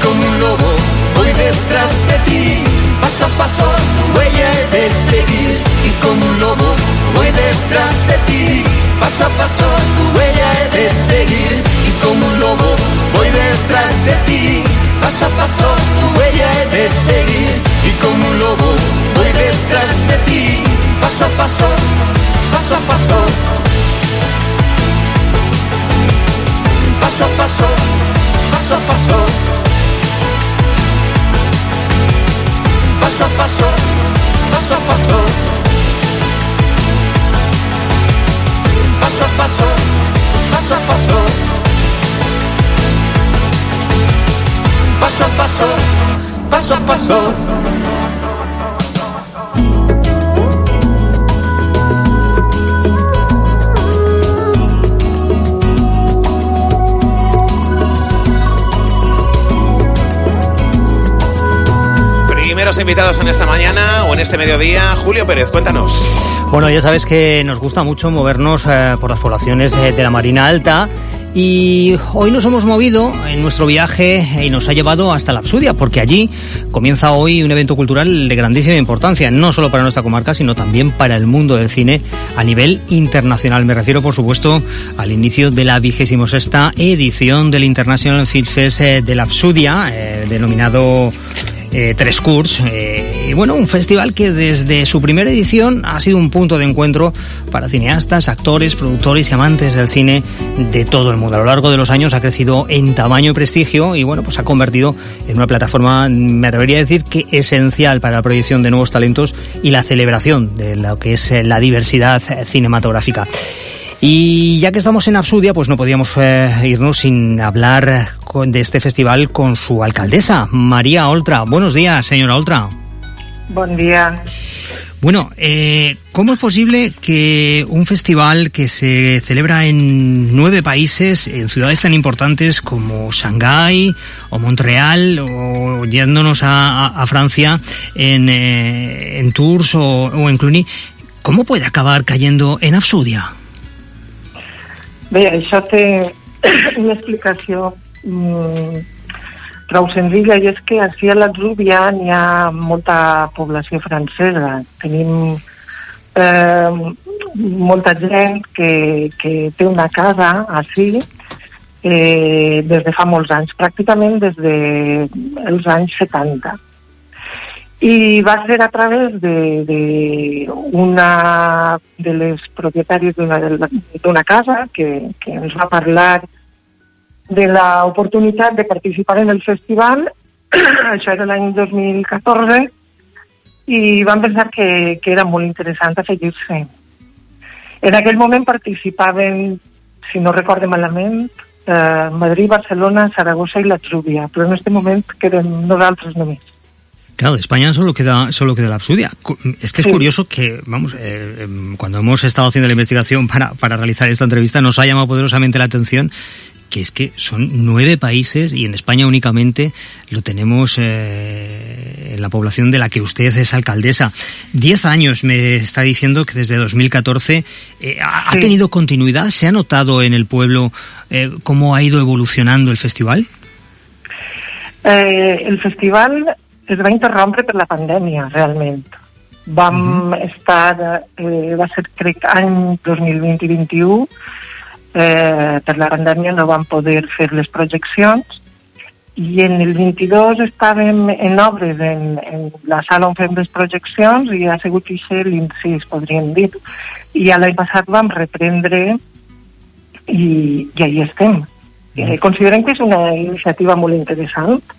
como un lobo voy detrás de ti. Paso a paso tu huella he de seguir y como un lobo voy detrás de ti. Paso a paso tu huella he de seguir y como un lobo voy detrás de ti. Paso a paso tu huella he de seguir y como un lobo voy detrás de ti. Paso a paso, paso a paso. Paso a paso, paso a paso. Paso a paso, paso a paso. Paso a paso, paso a paso. Paso a paso, paso a paso. Primeros invitados en esta mañana o en este mediodía, Julio Pérez, cuéntanos. Bueno, ya sabes que nos gusta mucho movernos por las poblaciones de la Marina Alta. Y hoy nos hemos movido en nuestro viaje y nos ha llevado hasta la Apsudia, porque allí comienza hoy un evento cultural de grandísima importancia, no solo para nuestra comarca, sino también para el mundo del cine a nivel internacional. Me refiero, por supuesto, al inicio de la 26ª edición del International Film Fest de la Apsudia, denominado Tres Cours, y bueno, un festival que desde su primera edición ha sido un punto de encuentro para cineastas, actores, productores y amantes del cine de todo el mundo. A lo largo de los años ha crecido en tamaño y prestigio y bueno, pues se ha convertido en una plataforma, me atrevería a decir que esencial para la proyección de nuevos talentos y la celebración de lo que es la diversidad cinematográfica. Y ya que estamos en Apsudia, pues no podíamos irnos sin hablar de este festival con su alcaldesa, María Oltra. Buenos días, señora Oltra. Buen día. Bueno, ¿cómo es posible que un festival que se celebra en 9 países, en ciudades tan importantes como Shanghái o Montreal, o yéndonos a Francia, en Tours o en Cluny, cómo puede acabar cayendo en Apsudia? Bé, això té una explicació prou senzilla, i és que així a l'Apsudia n'hi ha molta població francesa. Tenim molta gent que té una casa així des de fa molts anys, pràcticament des dels anys 70. I va ser a través d'una de les propietàries d'una casa que ens va parlar de l'oportunitat de participar en el festival. Això era l'any 2014, i vam pensar que era molt interessant afegir-se. En aquell moment participaven, si no recorde malament, Madrid, Barcelona, Saragossa i l'Apsudia, però en aquest moment quedem nosaltres només. Claro, de España solo queda la Apsudia. Es que es curioso que, vamos, cuando hemos estado haciendo la investigación para realizar esta entrevista, nos ha llamado poderosamente la atención que es que son 9 países y en España únicamente lo tenemos en la población de la que usted es alcaldesa. 10 años me está diciendo que desde 2014 ha tenido continuidad. ¿Se ha notado en el pueblo cómo ha ido evolucionando el festival? El festival es va interrompre per la pandèmia, realment. Vam estar, va ser, crec, any 2020 i 2021, per la pandèmia no vam poder fer les projeccions, i en el 22 estàvem en obres en la sala on fem les projeccions i ha sigut l'incís, podríem dir. I l'any passat vam reprendre i ahí estem. Considerem que és una iniciativa molt interessant,